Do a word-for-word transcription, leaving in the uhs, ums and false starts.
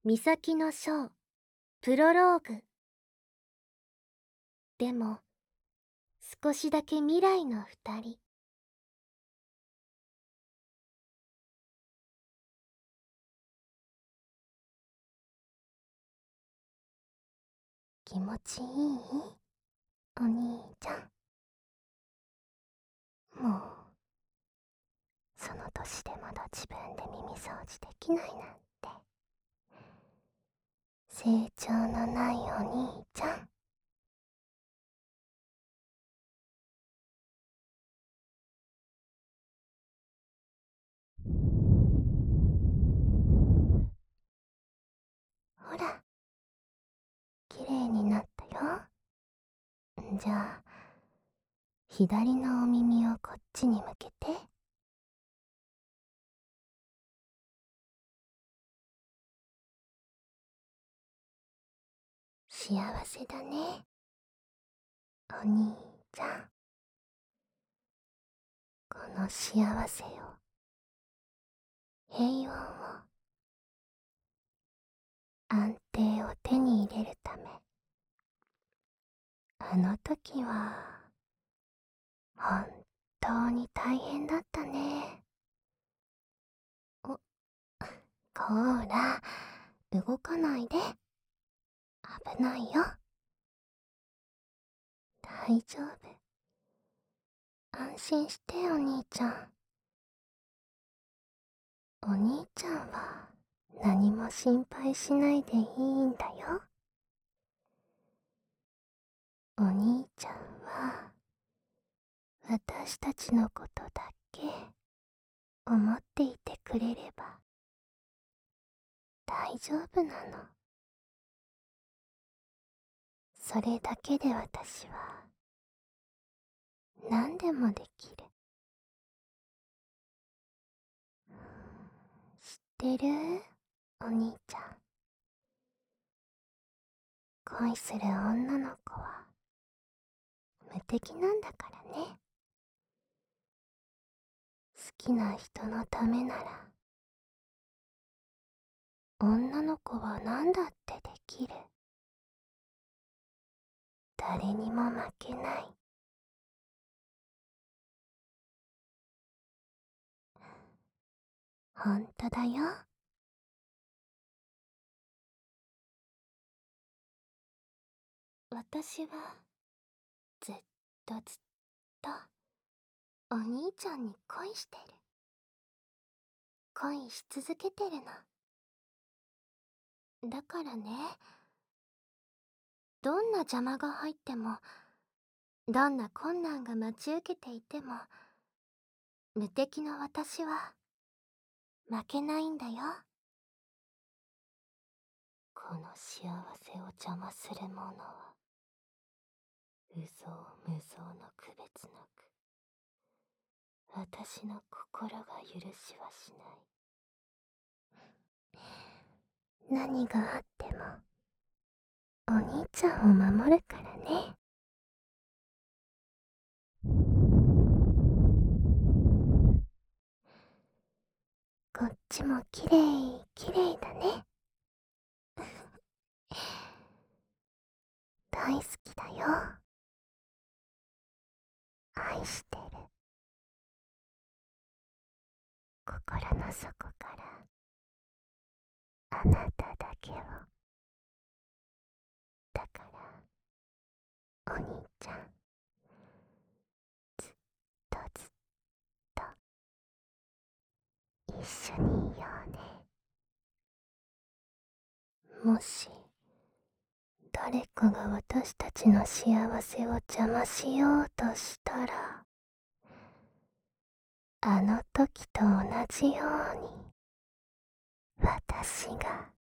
岬の章プロローグ。でも少しだけ未来の二人。気持ちいい？お兄ちゃん。もうその年でまだ自分で耳掃除できないなんて。成長のないお兄ちゃん。ほら、きれいになったよ。じゃあ左のお耳をこっちに向けて。幸せだね、お兄ちゃん。この幸せを、平穏を、安定を手に入れるため、あの時は本当に大変だったね。お、こら、動かないで。危ないよ。大丈夫。安心して、お兄ちゃん。お兄ちゃんは何も心配しないでいいんだよ。お兄ちゃんは私たちのことだけ思っていてくれれば大丈夫なの。それだけで私は何でもできる。知ってる？お兄ちゃん。恋する女の子は無敵なんだからね。好きな人のためなら女の子は何だってできる。誰にも負けない。ほんとだよ。私はずっとずっとお兄ちゃんに恋してる。恋し続けてるの。だからね、どんな邪魔が入っても、どんな困難が待ち受けていても、無敵の私は負けないんだよ。この幸せを邪魔する者は有象無象の区別なく私の心が許しはしない。何があってもお兄ちゃんを守るからね。こっちもきれいきれいだね。大好きだよ。愛してる。心の底からあなただけを。だからお兄ちゃん、ずっとずっと一緒にいようね。もし誰かが私たちの幸せを邪魔しようとしたら、あの時と同じように私が